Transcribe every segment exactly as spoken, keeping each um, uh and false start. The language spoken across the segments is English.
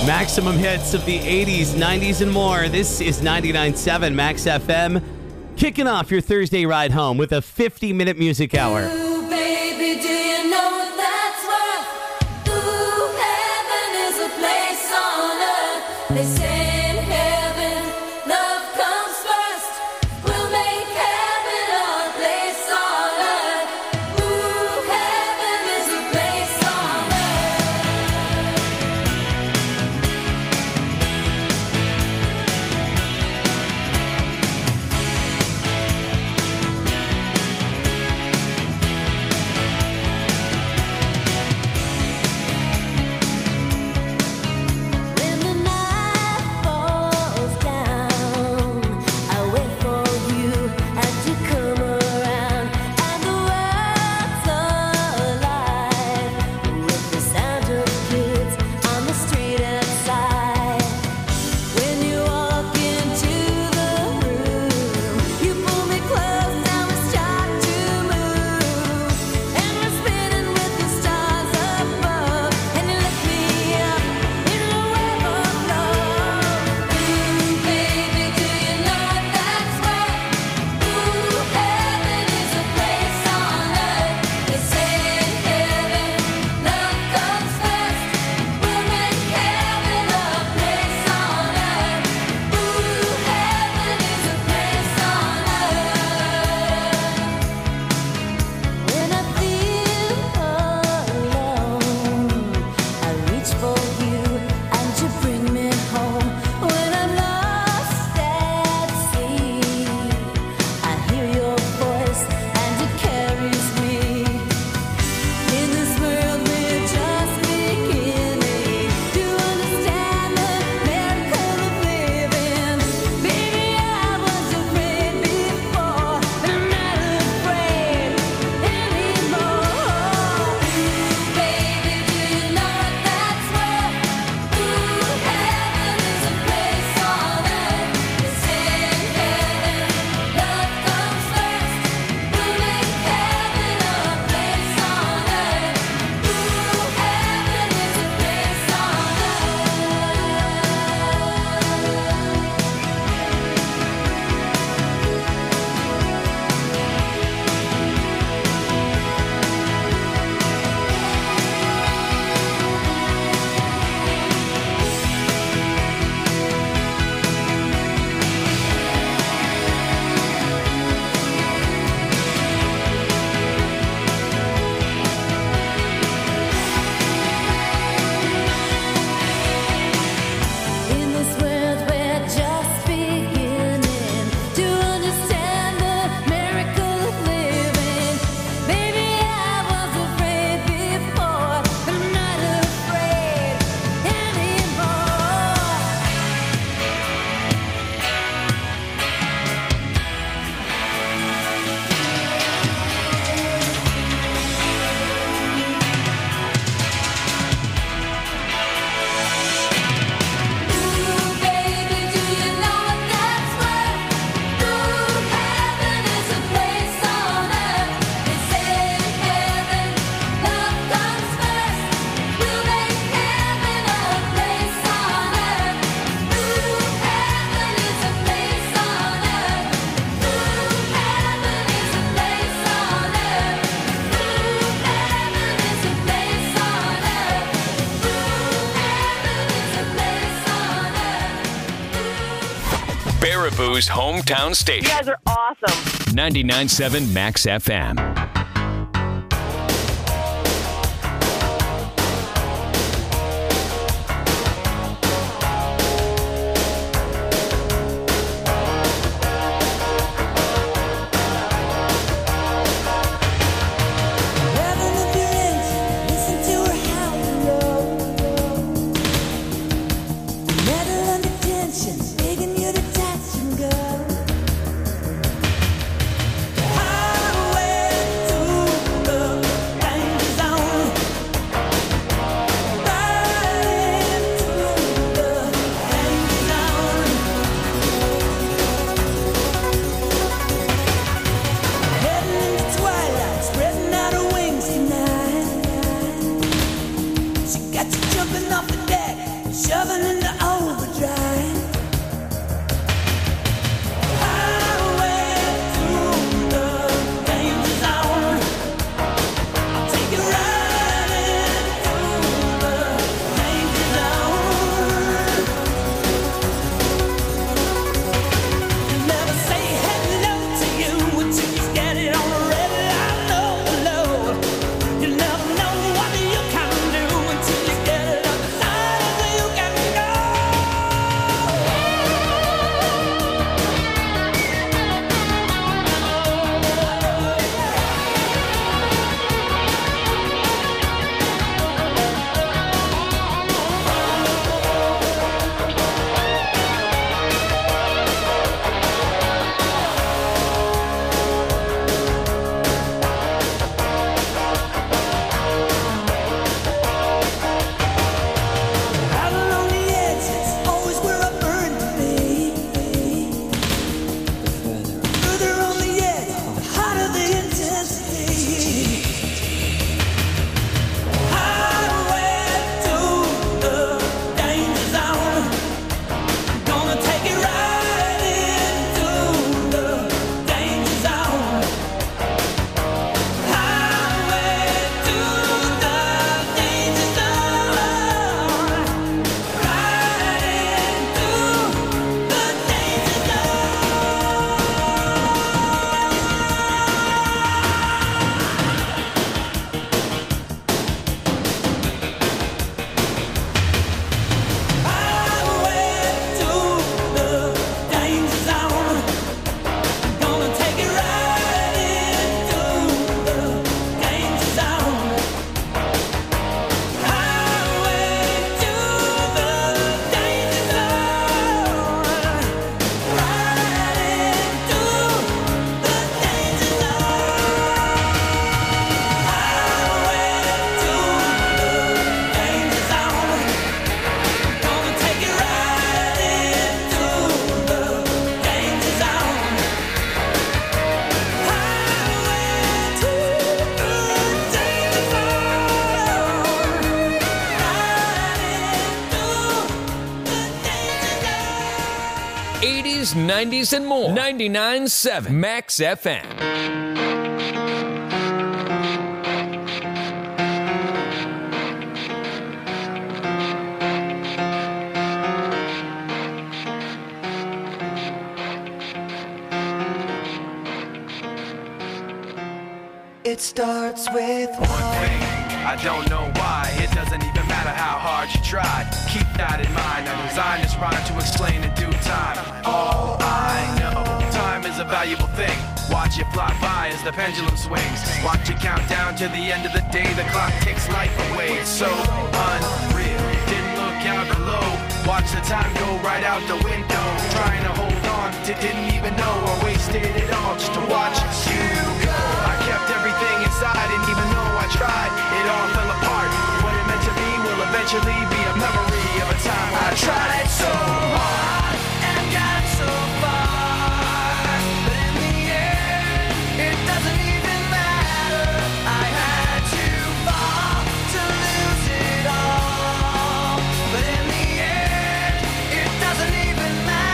Maximum hits of the eighties, nineties, and more. This is ninety-nine point seven Max F M. Kicking off your Thursday ride home with a fifty-minute music hour. Ooh, baby, do you know what that's worth? Ooh, heaven is a place on earth. They say in heaven, love comes first. We'll make heaven a place on earth. Ooh, heaven is a place on When the night falls down, I wait for you and you come around, and the world's alive with the sound of kids on the street outside. When you walk into the room, you pull me close, now we start to move, and we're spinning with the stars above, and you lift me up in the web of love. Ooh, baby, do you know what that's worth? Ooh, heaven is a place on earth. They say in heaven, love comes first. We'll make heaven a place on earth. Ooh, heaven is a place on earth. When I feel alone, I reach for you and you bring me home. When I'm lost at sea, I hear your voice and it carries me. In this world we're just beginning to understand the miracle of living. Baby, I was afraid before, but I'm not afraid anymore. Ooh, baby, do you know what that's worth? Ooh, heaven is a place on earth. They say in heaven, love comes first. We'll make heaven a place on earth. Ooh, heaven is a place on In this world we're just beginning to understand the miracle of living. Baby, I was afraid before, but I'm not afraid anymore. Ooh, baby, do you know what that's worth? Ooh, heaven is a place on earth. They say in heaven, love comes first. We'll make heaven a place on earth. Ooh, heaven is a place on earth. Ooh, heaven is a place on earth. Ooh, heaven is a place on earth. Ooh, heaven is a place on earth. Baraboo's hometown You station. guys are awesome. ninety-nine point seven Max F M. Highway to eighties, nineties, and more. ninety-nine point seven Max F M. It starts with one thing. I don't know why. It doesn't even matter how hard you try. Keep that in mind. I designed this rhyme to explain in due time. All I know, time is a valuable thing. Watch it fly by as the pendulum swings. Watch it count down to the end of the day. The clock takes life away. It's so unreal. Didn't look out below. Watch the time go right out the window. Trying to hold on to didn't even know I wasted it all just to watch you go. I kept everything inside, and even though I tried, it all fell apart. What it meant to be will eventually be a memory of a time when I tried so hard and got so far, but in the end, it doesn't even matter. I had to fall to lose it all, but in the end, it doesn't even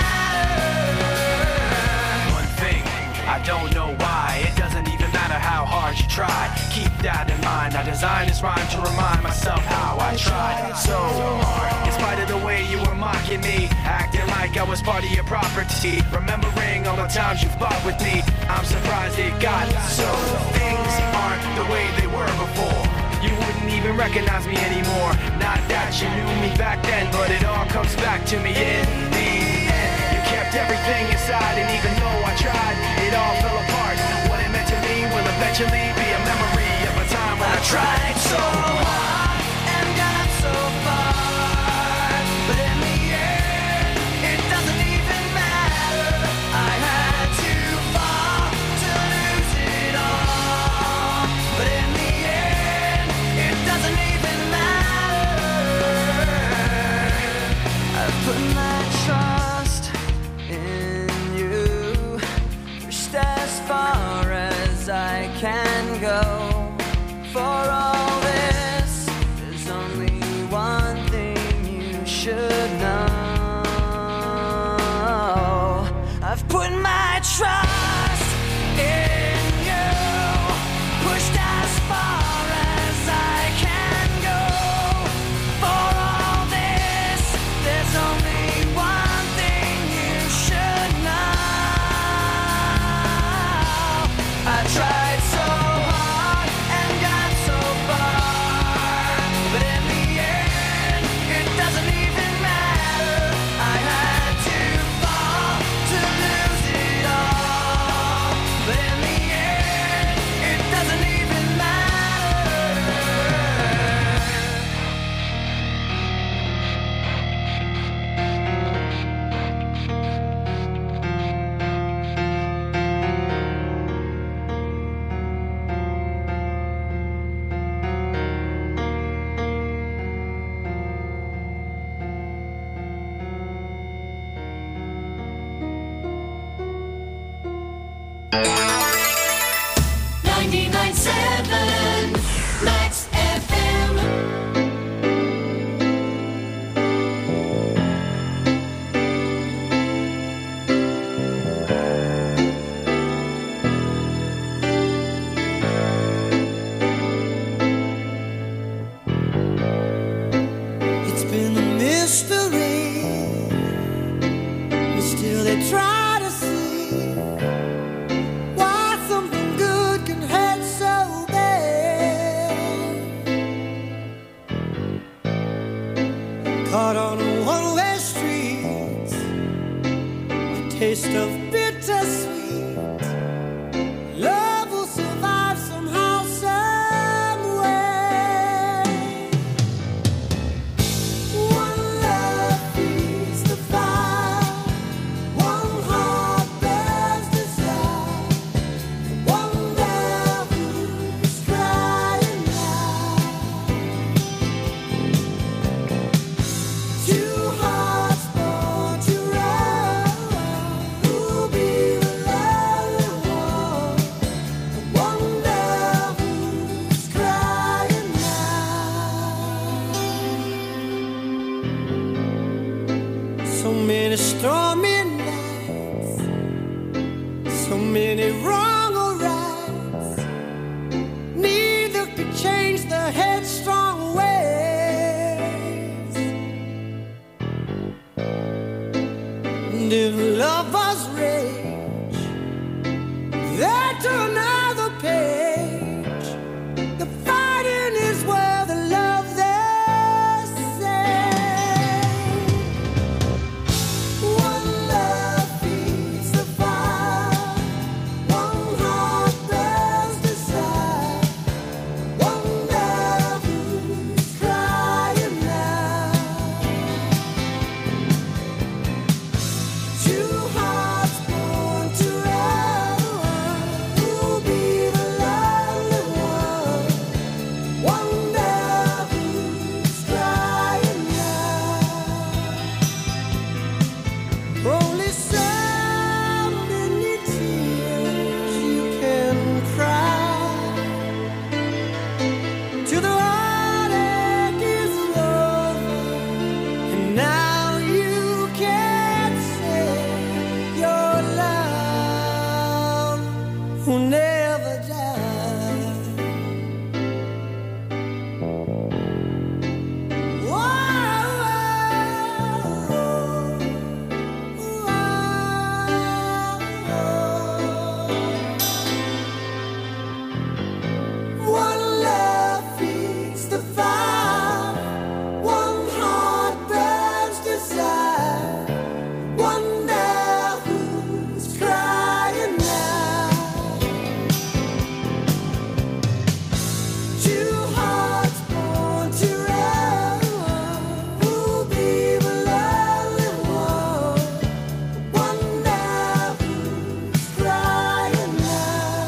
matter. One thing, I don't know why, it doesn't even matter how hard you try. Keep that in mind. I designed this rhyme to remind myself how I tried so hard. In spite of the way you were mocking me, acting like I was part of your property, remembering all the times you fought with me, I'm surprised it got so. Things aren't the way they were before. You wouldn't even recognize me anymore. Not that you knew me back then, but it all comes back to me in the end. You kept everything inside, and even though I tried, it all fell apart. What it meant to me will eventually be a memory of a time when I tried so hard and got so far, but in the end, it doesn't even matter. I had to fall to lose it all, but in the end, it doesn't even matter. I've put my trust in you, pushed as far as I can go. For all this, there's only one thing you should know. I've put my trust in you, pushed as far as I can go. For all this, there's only one thing you should know. I tried so hard and got so far, but in the end, it doesn't even matter. I had to fall to lose it all, but in the end, it doesn't even matter. ninety-nine point seven Max F M. It's been a mystery, but still they try to see why something good can hurt so bad. Caught on a one-way street, a taste of bittersweet. Love will survive somehow, some way. One love feeds the fire, one heart bears desire, one love who's crying out. Two hearts born to run, who'll be the lonely one, one love who's crying out. So many stormy nights, many wrong or rights. Neither could change the headstrong ways. And if lovers rage, they turn another page. The fighting is where the love they say. One love feeds the fire, one heart bears desire, one love who's crying now. Two hearts born together, who'll be the lonely one? One love who's crying now. Only some many tears you can cry till the heartache is over, and now you can say your love will never die. One love feeds the fire, one heart burns desire, one love who's crying now. Two hearts born to run, who'll be the lonely one? One love who's crying now.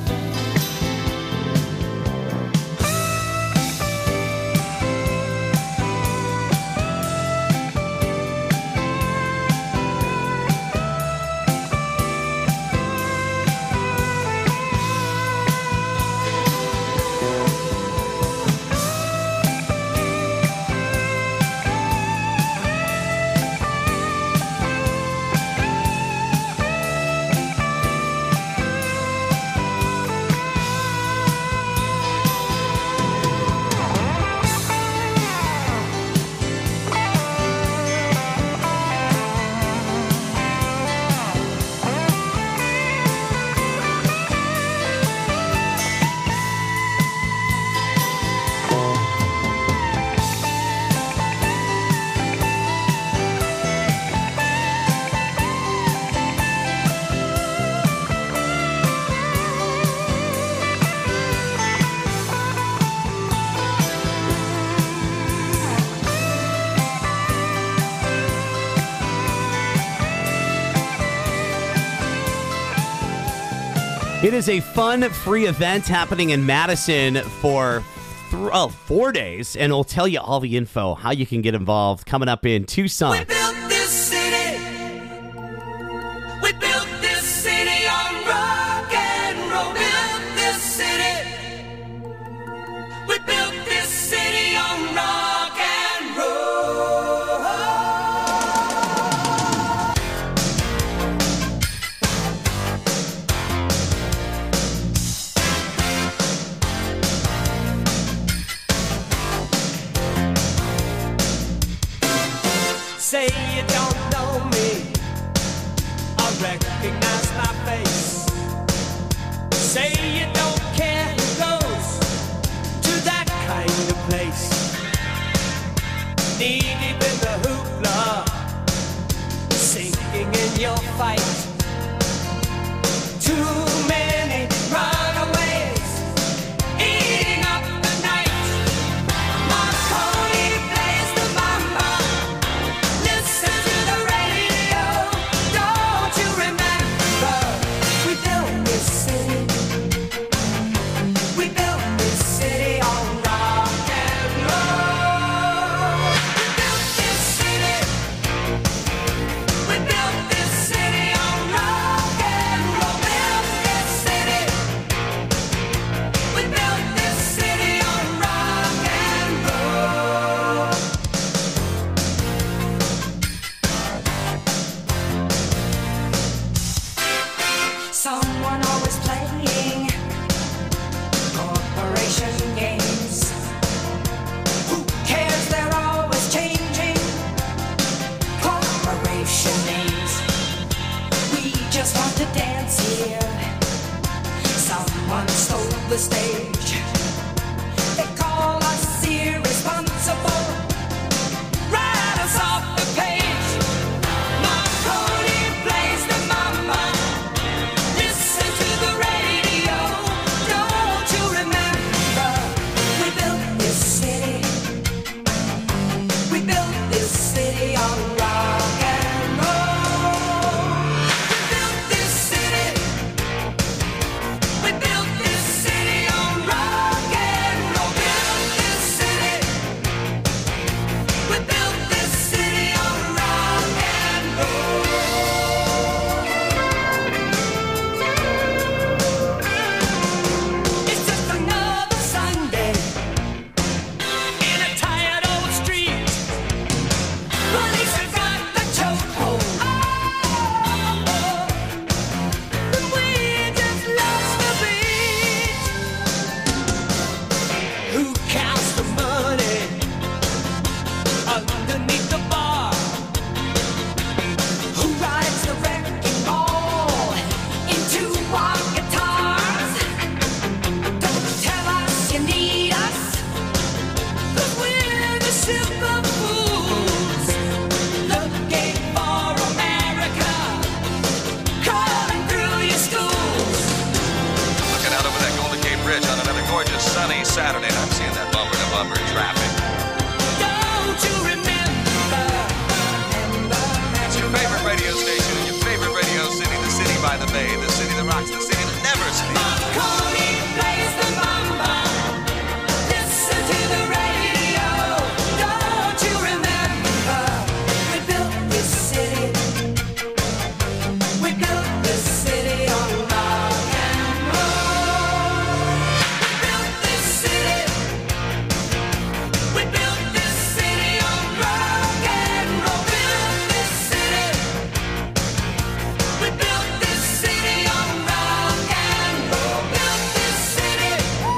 It is a fun, free event happening in Madison for th- oh, four days, and we'll tell you all the info, how you can get involved, coming up in Tucson. We built this city. We built this city on rock and roll. Built this city. We built this city on rock and roll. Say you don't know me, I recognize my face. Say you don't care who goes to that kind of place. Knee deep in the hoopla, sinking in your fight. Too many runaways, eating up the night. Marconi plays the mama. Listen to the radio. Don't you remember? We built this city. We built this city on rock and roll. We built this city. We built this city on rock and roll. Built this Saturday, and I'm seeing that bumper to bumper traffic. Don't you remember? It's your favorite radio station in your favorite radio city, the city by the bay, the city that rocks, the city that never sleeps. Marconi plays the bamba. Listen to the radio. Don't you remember? We built this city. We built this city on rock and roll. We built this city. We built this city on rock and roll. Built this city. We built this city on rock and roll. Built this city.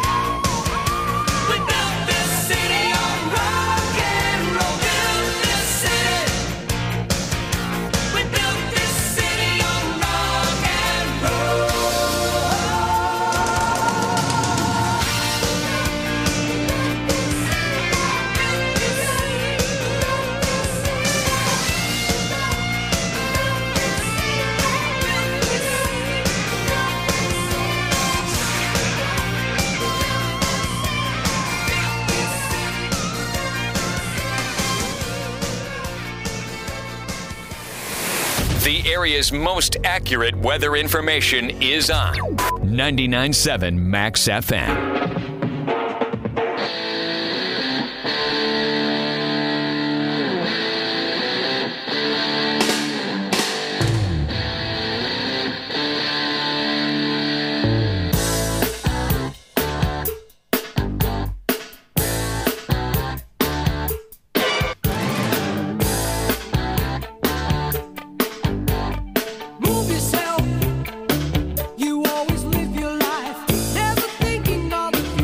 We built this city on rock and roll. Built this city. We built this city on rock and roll. The area's most accurate weather information is on ninety-nine point seven Max F M. Move yourself. You always live your life, never thinking of the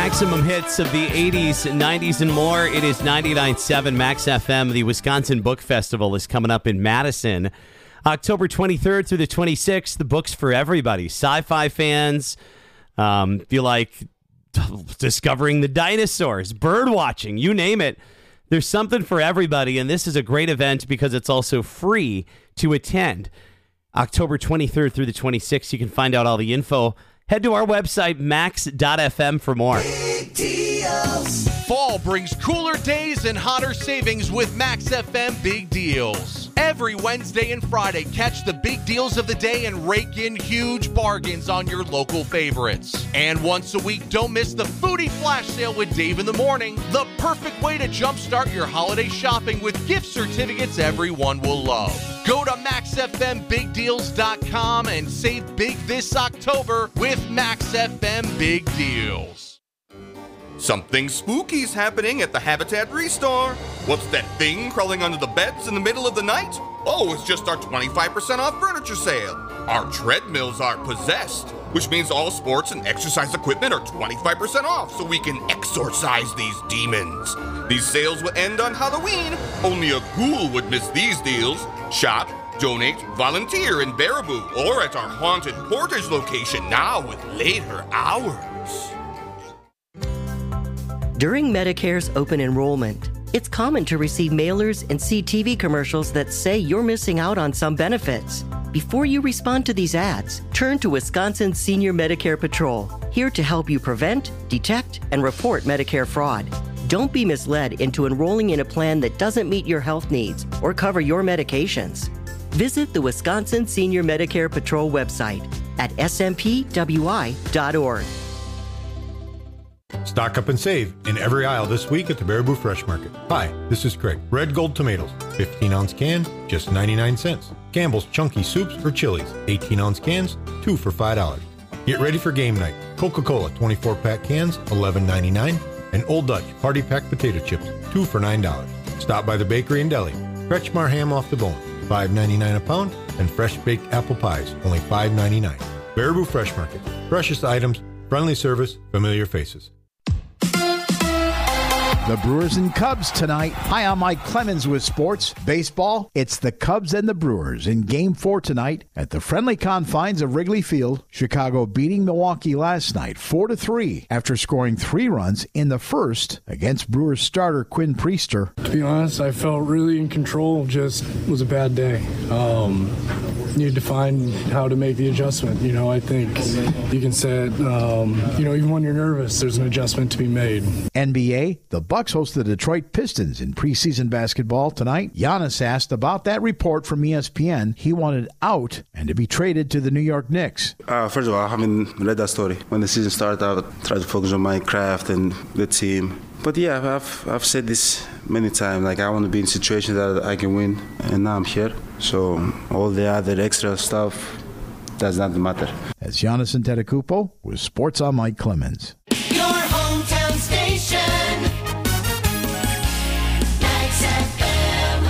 Maximum hits of the eighties, nineties, and more. It is ninety-nine point seven Max F M. The Wisconsin Book Festival is coming up in Madison. October twenty-third through the twenty-sixth, the book's for everybody. Sci-fi fans, um, if you like discovering the dinosaurs, bird watching, you name it. There's something for everybody, and this is a great event because it's also free to attend. October twenty-third through the twenty-sixth, you can find out all the info. Head to our website, max dot f m, for more. Fall brings cooler days and hotter savings with Max F M Big Deals. Every Wednesday and Friday, catch the big deals of the day and rake in huge bargains on your local favorites. And once a week, don't miss the Foodie Flash Sale with Dave in the Morning, the perfect way to jumpstart your holiday shopping with gift certificates everyone will love. Go to max f m big deals dot com and save big this October with Max F M Big Deals. Something spooky's happening at the Habitat Restore. What's that thing crawling under the beds in the middle of the night? Oh, it's just our twenty-five percent off furniture sale. Our treadmills are possessed, which means all sports and exercise equipment are twenty-five percent off so we can exorcise these demons. These sales will end on Halloween. Only a ghoul would miss these deals. Shop, donate, volunteer in Baraboo or at our Haunted Portage location now with later hours. During Medicare's open enrollment, it's common to receive mailers and see T V commercials that say you're missing out on some benefits. Before you respond to these ads, turn to Wisconsin Senior Medicare Patrol, here to help you prevent, detect, and report Medicare fraud. Don't be misled into enrolling in a plan that doesn't meet your health needs or cover your medications. Visit the Wisconsin Senior Medicare Patrol website at s m p w i dot org. Stock up and save in every aisle this week at the Baraboo Fresh Market. Hi, this is Craig. Red Gold tomatoes, fifteen ounce can, just ninety-nine cents. Campbell's Chunky Soups or Chilies, eighteen ounce cans, two for five dollars. Get ready for game night. Coca-Cola twenty-four pack cans, eleven ninety-nine. And Old Dutch Party Pack potato chips, two for nine dollars. Stop by the bakery and deli. Kretschmar ham off the bone, five ninety-nine a pound. And fresh baked apple pies, only five ninety-nine. Baraboo Fresh Market. Freshest items, friendly service, familiar faces. The Brewers and Cubs tonight. Hi, I'm Mike Clemens with sports. Baseball, it's the Cubs and the Brewers in Game four tonight at the friendly confines of Wrigley Field. Chicago beating Milwaukee last night four to three after scoring three runs in the first against Brewers starter Quinn Priester. To be honest, I felt really in control. Just was a bad day. Um, needed to find how to make the adjustment. You know, I think you can say it, um, you know, even when you're nervous, there's an adjustment to be made. N B A, the Bucks host the Detroit Pistons in preseason basketball tonight. Giannis asked about that report from E S P N. He wanted out and to be traded to the New York Knicks. Uh, first of all, I haven't read that story. When the season started, I would try to focus on my craft and the team. But yeah, I've I've said this many times. Like, I want to be in situations that I can win, and now I'm here. So all the other extra stuff does not matter. As Giannis Antetokounmpo with Sports on Mike Clemens. Your hometown station. Max F M.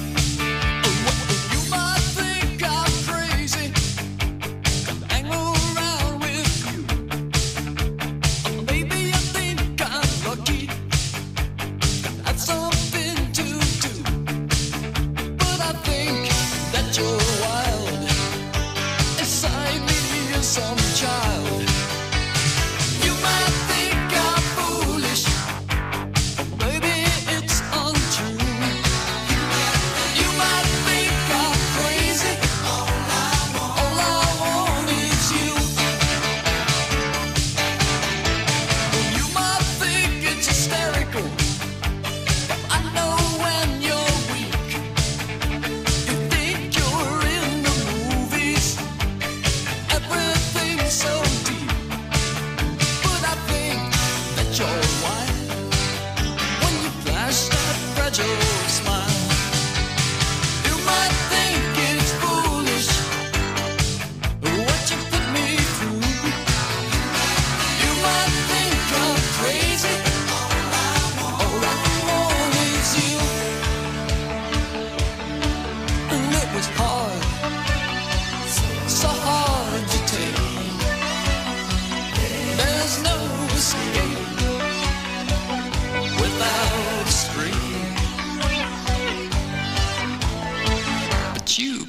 You might think I'm crazy. I ain't no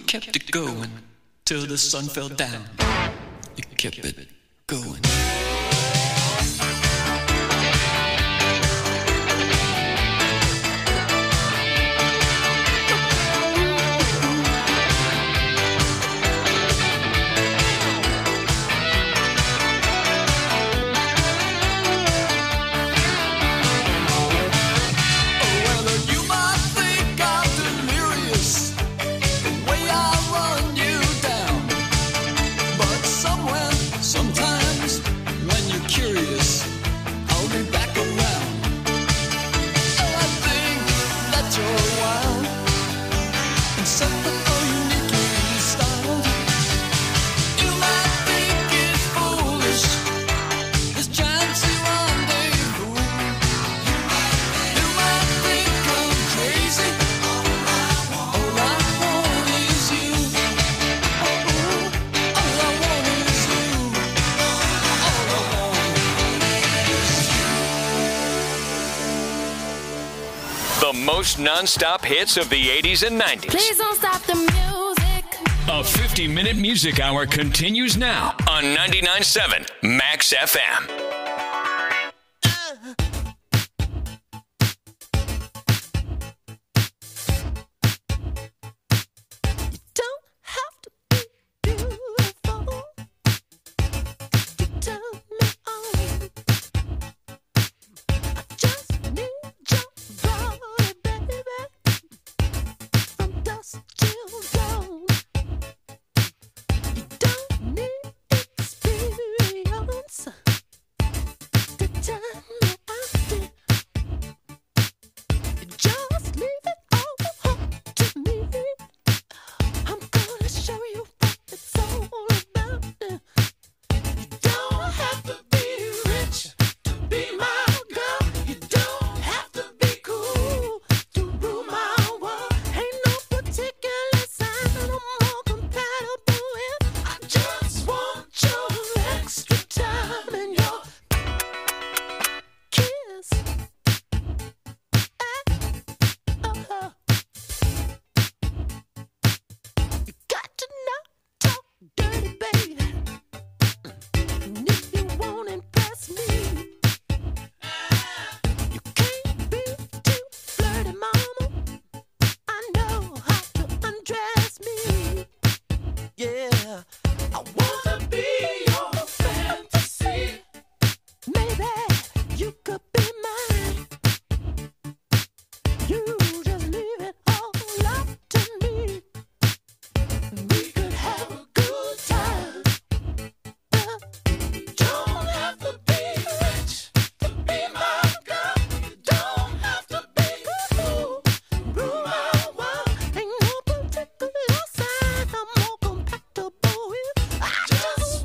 kept it going till the sun fell down. You kept it going. Sometimes when you're curious, I'll be back around. So I think that you're wild and something uniquely styled. You might think it's foolish, this chance rendezvous. You might think I'm crazy. All I want is you. All I want is you. The most non-stop hits of the eighties and nineties. Please don't stop the music. A fifty-minute music hour continues now on ninety-nine point seven Max F M. Don't have to be beautiful to turn me on. I just need your body, baby, from dusk till dawn. You don't need experience to turn me on. You just leave it all up to me. I'm gonna show you what it's all about. You don't have to be rich to be my girl. You don't have to be cool to rule my world. Ain't no particular sign I'm more compatible with. I just want your extra time and your kiss. Uh-huh. You got to not talk dirty, baby. And if you won't impress me, you can't be too flirty, mama. I know how to undress me. Yeah, I wanna be your fantasy. Maybe you could be mine. You just leave it all up to me. We could have a good time. You don't have to be rich to be my girl. You don't have to be cool, rule my world. Ain't no particular sign I'm more compatible with. I just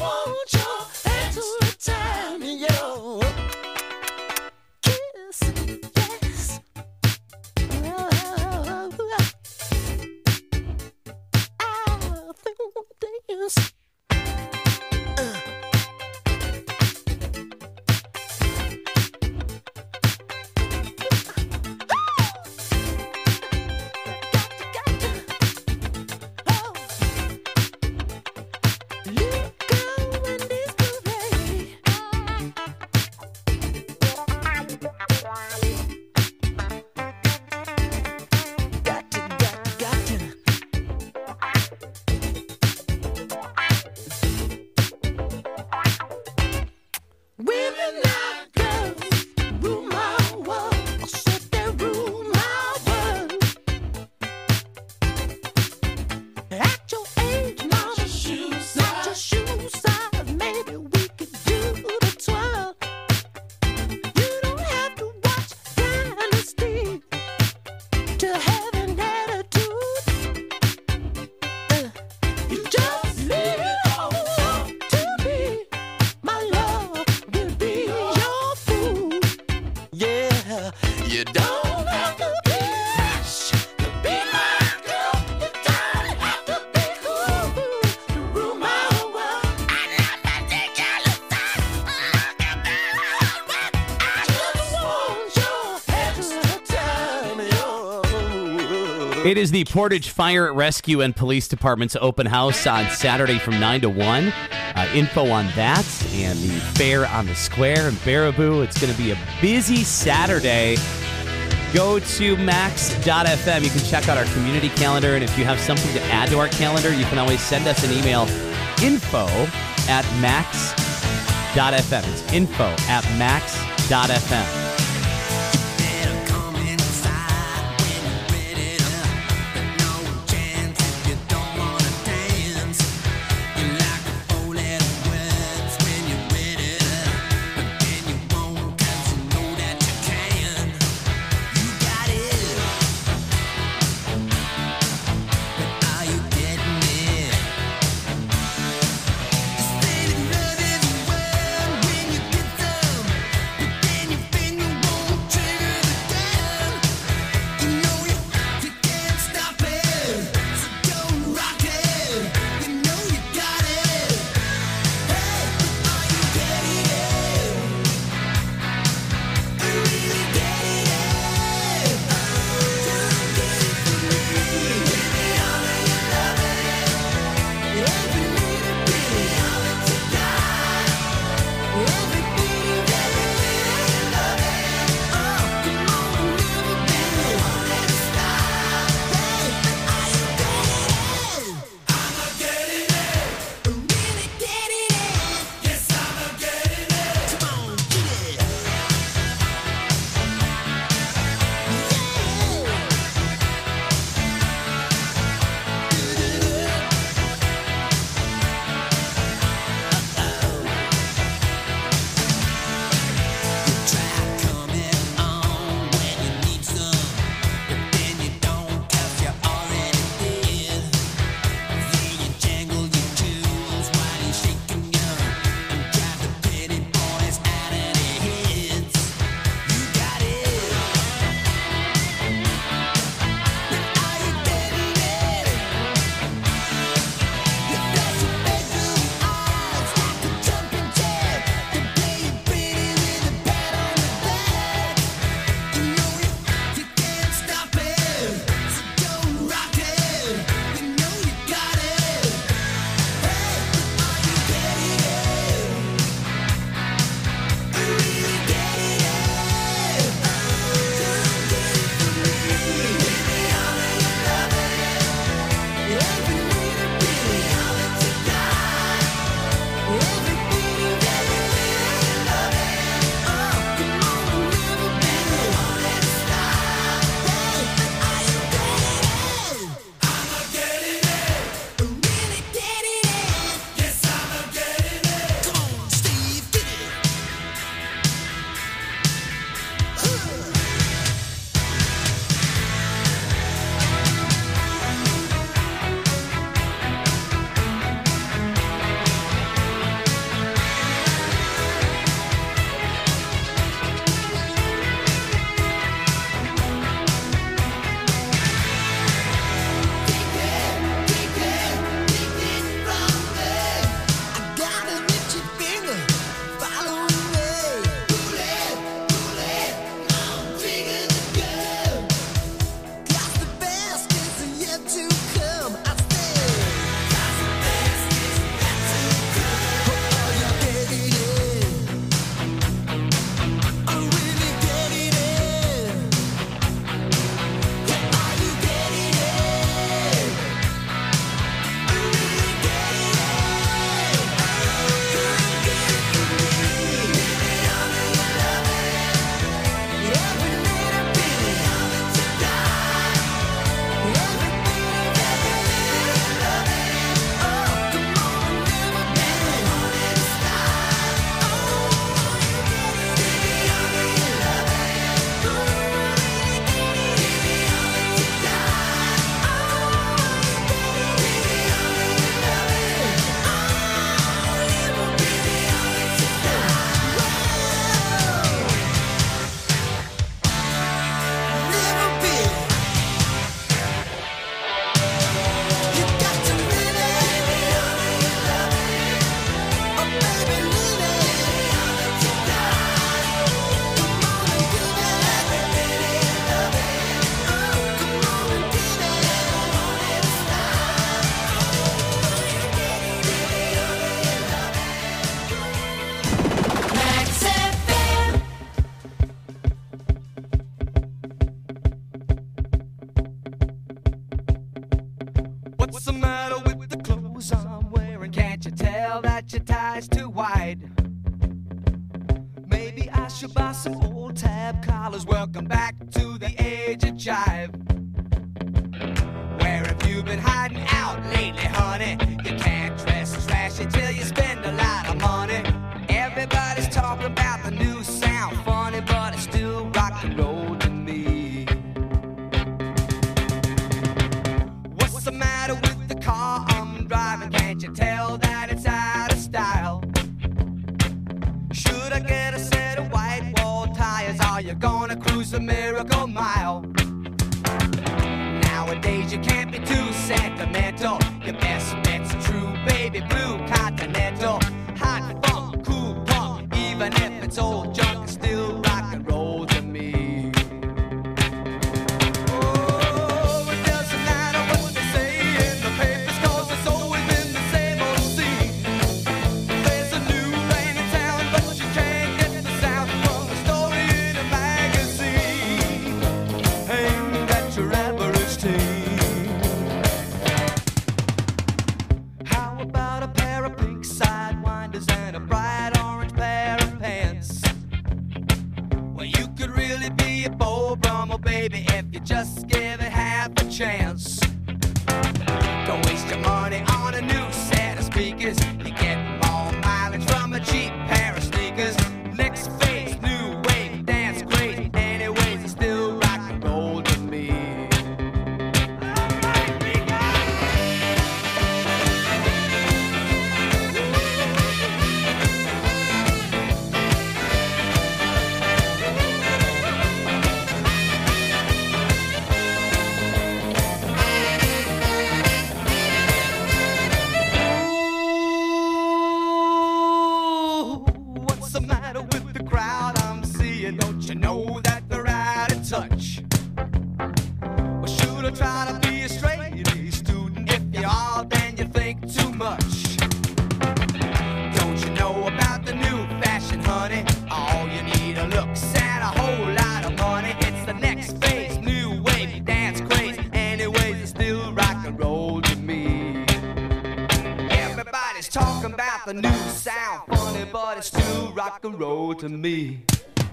It is the Portage Fire, Rescue, and Police Department's open house on Saturday from nine to one. Uh, info on that and the fair on the square in Baraboo. It's going to be a busy Saturday. Go to max dot f m. You can check out our community calendar, and if you have something to add to our calendar, you can always send us an email, info at max dot f m. It's info at max dot f m. Then you What's the matter with the clothes I'm wearing? Can't you tell that your tie's too wide? Maybe I should buy some old tab collars. Welcome back to the age of jive. Where have you been hiding out lately, honey? You can't dress trashy till you spend a lot of money. Everybody's talking about the new sound, funny, but it's still rock and roll to me. What's the matter with the car I'm driving? Can't you tell that it's out of style? Should I get a set of white wall tires? Are you gonna cruise the Miracle Mile? Nowadays you can't be too sentimental. Your best bet's a true baby blue Continental. Hot funk, cool punk, even if it's old junk, it's still rock and roll to me. Oh, it doesn't matter what they say in the papers, 'cause it's always been the same old scene. There's a new rain in town, but you can't get the sound from the story in a magazine aimed at your average teen. How about a pair of pink sidewinders and a bright orange pair of pants? Well, you could really be a Beau Brummel, baby, if you just give it half a chance. Don't waste your money on a new set of speakers. You get more mileage from a cheap pair of sneakers. Next phase, new wave, dance great. Anyways, it's still rock and roll to me. What's the matter with the crowd I'm seeing? Don't you know that they're out of touch? Well, should I try to be a straight A student? If you are, then you think too much. Don't you know about the new fashion, honey? All you need are looks and a whole lot of money. It's the next phase, new wave, dance craze. Anyways, it's still rock and roll to me. Everybody's talking about the new sound, funny, but it's still rock and roll to me.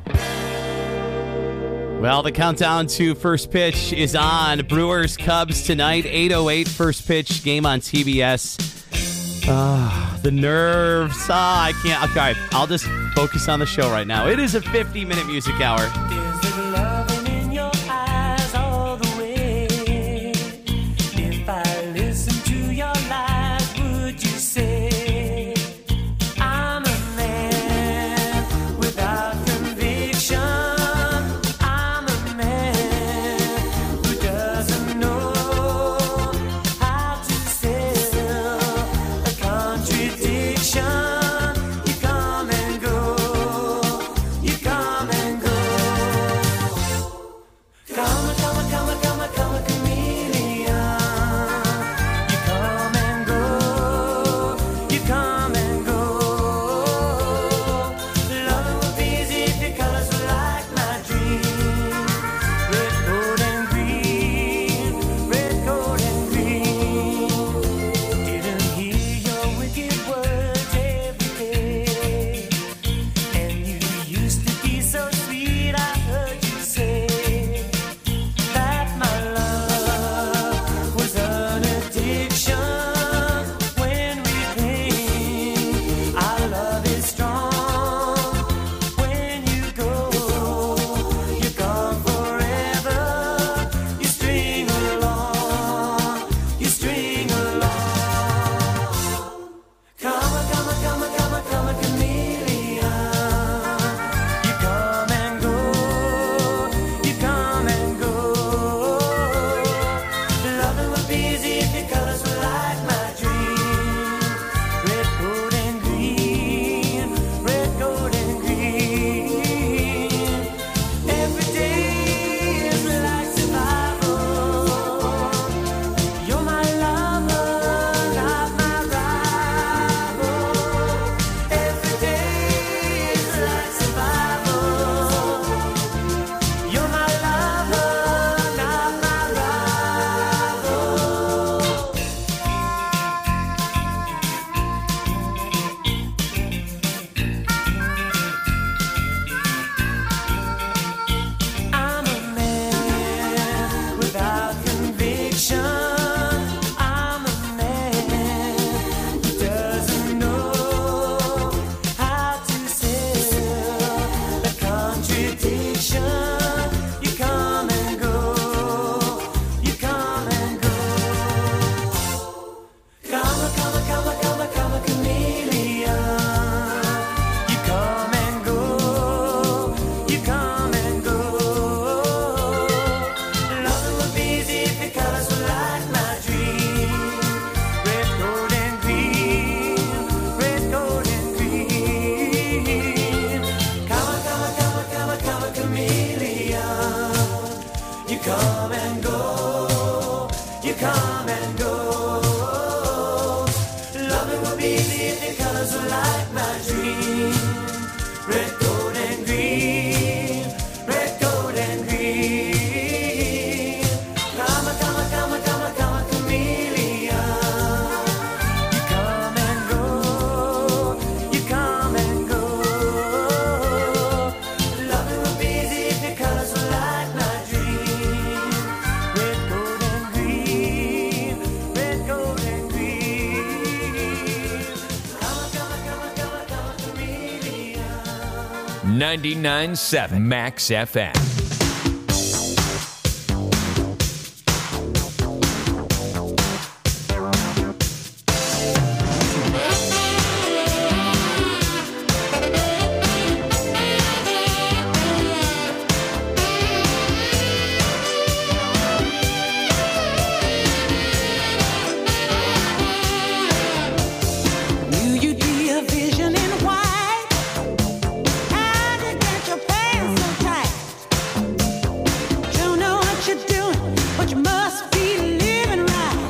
Well, the countdown to first pitch is on. Brewers Cubs tonight, eight oh eight first pitch, game on T B S. Ah, the nerves. Ah, I can't. Okay, I'll just focus on the show right now. It is a fifty-minute music hour. Is there loving in your eyes all the way? If I listen to your lies, would you say I'm a man without conviction? I'm a man who doesn't know how to sell a contradiction. You come and go, you come and go. like my dream. Red, gold, and green. Red, gold, and green. Come a, come a, come a, come a, come a chameleon. You come and go. You come and go. Loving will be easy if your colors were like my dream. Red, gold, and green. Red, gold, and green. Come a, come a, come a, come a, come a chameleon. ninety-nine point seven Max F M. Knew you'd be a vision in white. How'd you get your pants so tight? Don't know what you're doing, but you must be living right.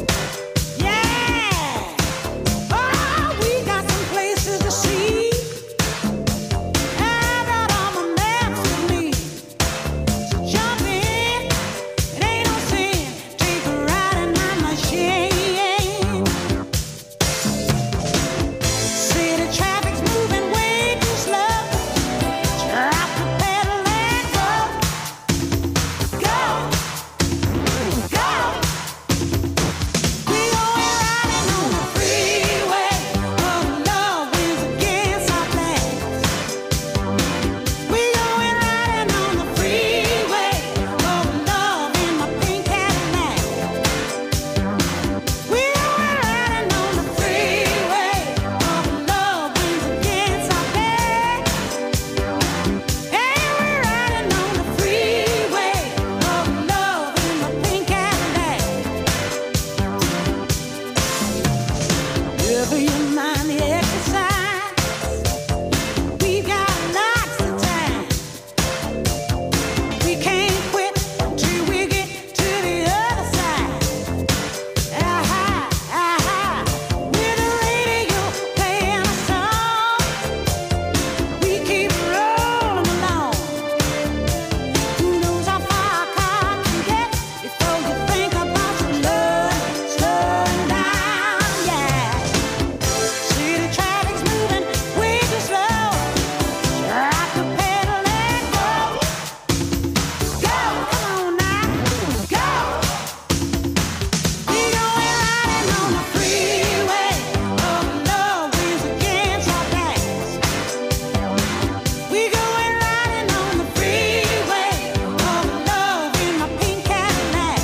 Yeah. Oh, we got some places to see. I got all my maps with me. So jump in, it ain't no sin. Take a ride in my machine. City traffic's moving way too slow. Drop the pedal and go. Go. Go. We going riding on the freeway. Oh, love wins against our plans. We going riding on the freeway. Oh, love in my pink Cadillac. We going riding on the freeway. Oh, love wins against our plans. Hey, we're riding on the freeway. Oh, love in my pink Cadillac. Never you mind the exercise. We've got lots of time. We can't quit till we get to the other side. Aha, aha. With the radio playing a song, we keep rolling along. Who knows how far a car can get before you think about your love slowing down? Yeah. City traffic's moving way too slow. Drop the pedal and go. Go, come on now, go. We going riding on the freeway. Oh, love wins against our plans. We going riding on the freeway. Oh, love in my pink Cadillac.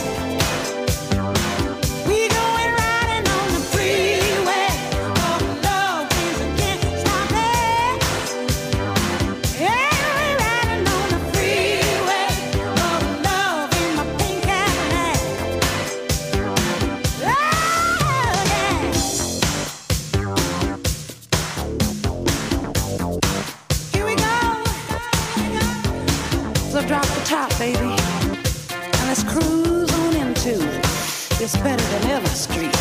We going riding on the freeway. Oh, love wins against our plans. Yeah, we riding on the freeway. Oh, love in my pink Cadillac. Oh, yeah. Here we go. So drop the top, baby, and let's cruise on into this better than ever street.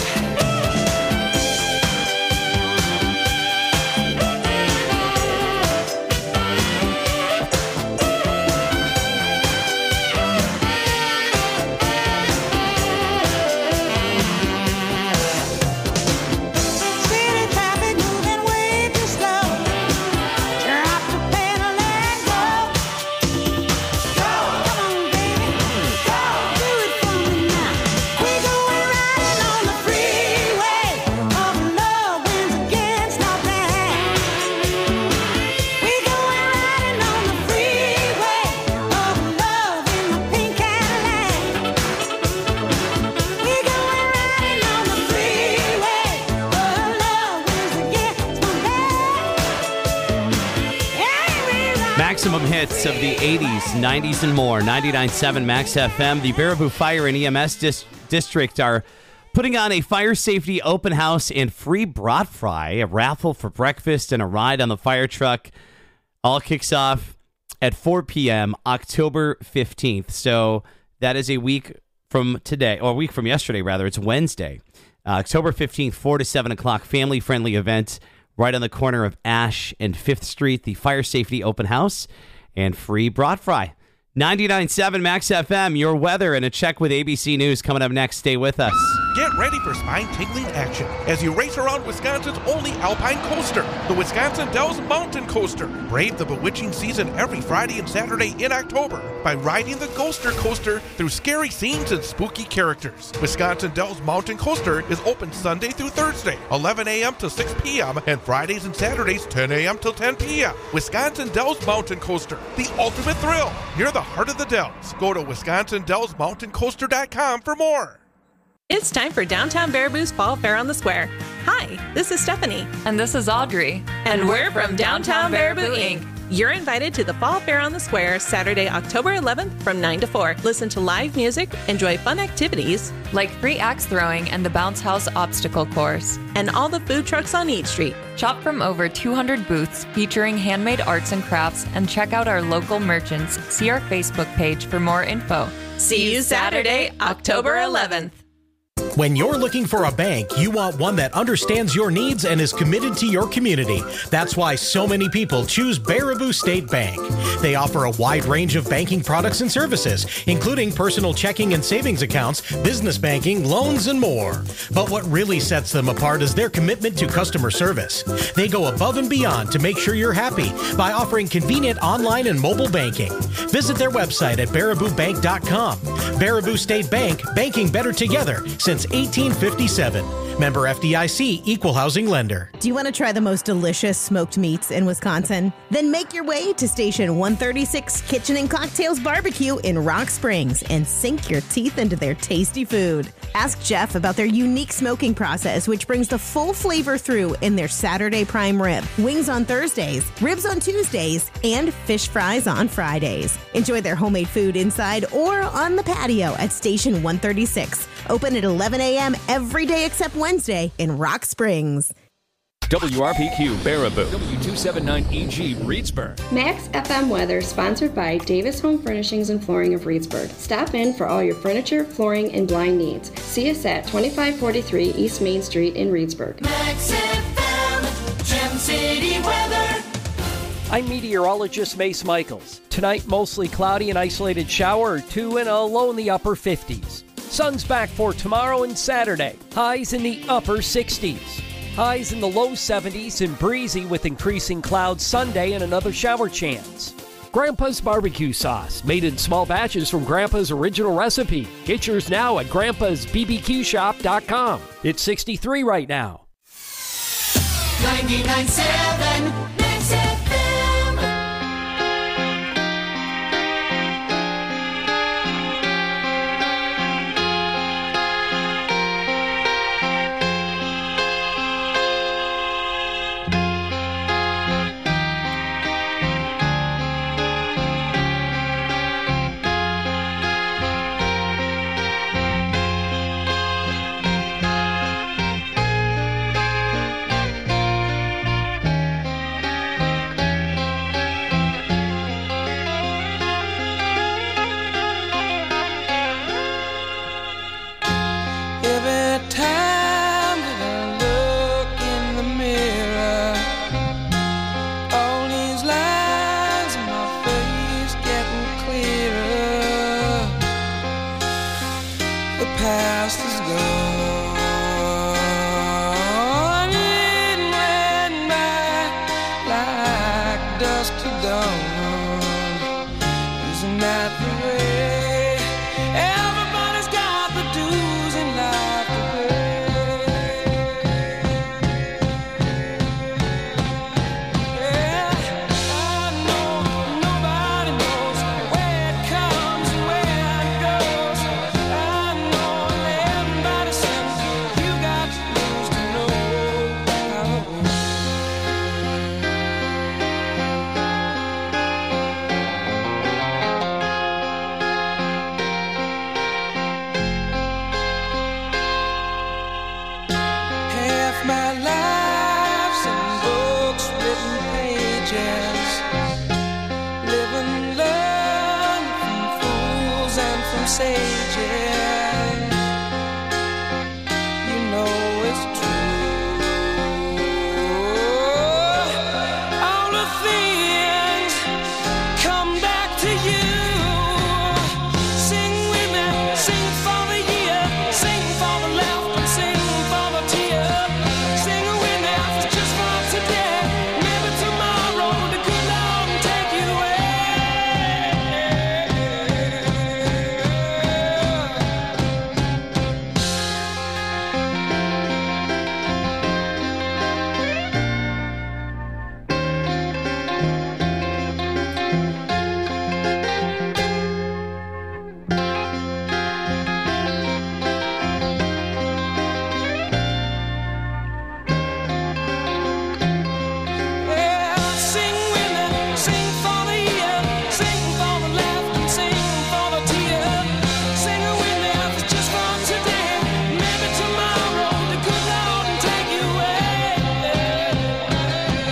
City traffic moving way too slow. Drop the pedal and go. Go, come on, baby, go, do it for me now. We going riding on the freeway. Oh, love wins against our plans. We going riding on the freeway. Oh, love in my pink Cadillac. We going riding on the freeway. Oh, love wins against my plans. Yeah, we ride. Maximum hits of the eighties, nineties, and more. ninety-nine point seven Max F M. The Baraboo Fire and E M S dis- District are putting on a fire safety open house and free brat fry, a raffle for breakfast, and a ride on the fire truck. All kicks off at four p.m. October fifteenth. So that is a week from today, or a week from yesterday, rather. It's Wednesday. Uh, October fifteenth, four to seven o'clock, family-friendly event. right on the corner of Ash and fifth Street, the Fire Safety Open House, and free brat fry. ninety-nine point seven Max F M, your weather and a check with A B C News coming up next. Stay with us. Get ready for spine-tingling action as you race around Wisconsin's only alpine coaster, the Wisconsin Dells Mountain Coaster. Brave the bewitching season every Friday and Saturday in October by riding the Ghoster Coaster through scary scenes and spooky characters. Wisconsin Dells Mountain Coaster is open Sunday through Thursday, eleven a.m. to six p.m., and Fridays and Saturdays, ten a.m. till ten p.m. Wisconsin Dells Mountain Coaster, the ultimate thrill, near the heart of the Dells. Go to wisconsin dells mountain coaster dot com for more. It's time for Downtown Baraboo's Fall Fair on the Square. Hi, this is Stephanie. And this is Audrey. And we're from Downtown Baraboo, Incorporated. You're invited to the Fall Fair on the Square Saturday, October eleventh from nine to four. Listen to live music, enjoy fun activities like free axe throwing and the Bounce House obstacle course, and all the food trucks on Eat Street. Shop from over two hundred booths featuring handmade arts and crafts, and check out our local merchants. See our Facebook page for more info. See you Saturday, October eleventh. When you're looking for a bank, you want one that understands your needs and is committed to your community. That's why so many people choose Baraboo State Bank. They offer a wide range of banking products and services, including personal checking and savings accounts, business banking, loans, and more. But what really sets them apart is their commitment to customer service. They go above and beyond to make sure you're happy by offering convenient online and mobile banking. Visit their website at baraboo bank dot com. Baraboo State Bank, banking better together since eighteen fifty-seven. Member F D I C, Equal Housing Lender. Do you want to try the most delicious smoked meats in Wisconsin? Then make your way to Station one thirty-six Kitchen and Cocktails Barbecue in Rock Springs and sink your teeth into their tasty food. Ask Jeff about their unique smoking process, which brings the full flavor through in their Saturday prime rib, wings on Thursdays, ribs on Tuesdays, and fish fries on Fridays. Enjoy their homemade food inside or on the patio at Station one thirty-six. Open at eleven a.m. every day except Wednesday in Rock Springs. W R P Q Baraboo, W two seventy-nine E G Reedsburg. Max F M weather sponsored by Davis Home Furnishings and Flooring of Reedsburg. Stop in for all your furniture, flooring, and blind needs. See us at twenty-five forty-three East Main Street in Reedsburg. Max F M, Gem City weather. I'm meteorologist Mace Michaels. Tonight, mostly cloudy and isolated shower or two and a low in the upper fifties. Sun's back for tomorrow and Saturday. Highs in the upper sixties. Highs in the low seventies and breezy with increasing clouds Sunday and another shower chance. Grandpa's barbecue sauce, made in small batches from Grandpa's original recipe. Get yours now at grandpas b b q shop dot com. It's sixty-three right now. ninety-nine point seven